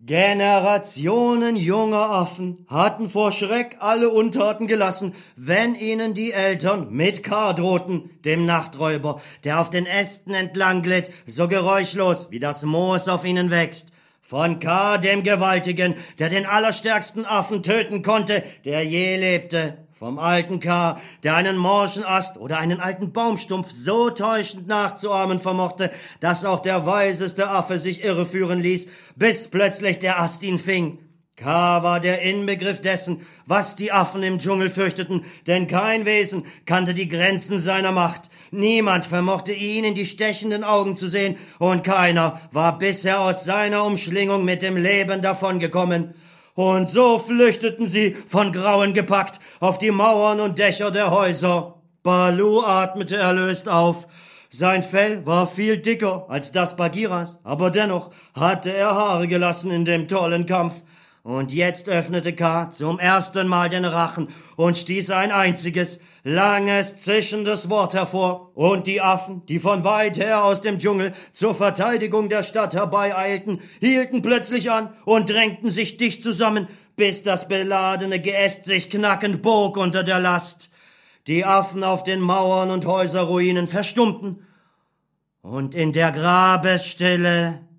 Generationen junger Affen hatten vor Schreck alle Untaten gelassen, wenn ihnen die Eltern mit K. drohten, dem Nachträuber, der auf den Ästen entlang glitt, so geräuschlos wie das Moos auf ihnen wächst. Von K., dem Gewaltigen, der den allerstärksten Affen töten konnte, der je lebte. Vom alten K., der einen morschen Ast oder einen alten Baumstumpf so täuschend nachzuahmen vermochte, dass auch der weiseste Affe sich irreführen ließ, bis plötzlich der Ast ihn fing. K. war der Inbegriff dessen, was die Affen im Dschungel fürchteten, denn kein Wesen kannte die Grenzen seiner Macht. Niemand vermochte ihn in die stechenden Augen zu sehen, und keiner war bisher aus seiner Umschlingung mit dem Leben davongekommen. Und so flüchteten sie, von Grauen gepackt, auf die Mauern und Dächer der Häuser. Baloo atmete erlöst auf. Sein Fell war viel dicker als das Bagheeras, aber dennoch hatte er Haare gelassen in dem tollen Kampf. Und jetzt öffnete K. zum ersten Mal den Rachen und stieß ein einziges, langes, zischendes Wort hervor, und die Affen, die von weit her aus dem Dschungel zur Verteidigung der Stadt herbeieilten, hielten plötzlich an und drängten sich dicht zusammen, bis das beladene Geäst sich knackend bog unter der Last. Die Affen auf den Mauern und Häuserruinen verstummten, und in der Grabesstille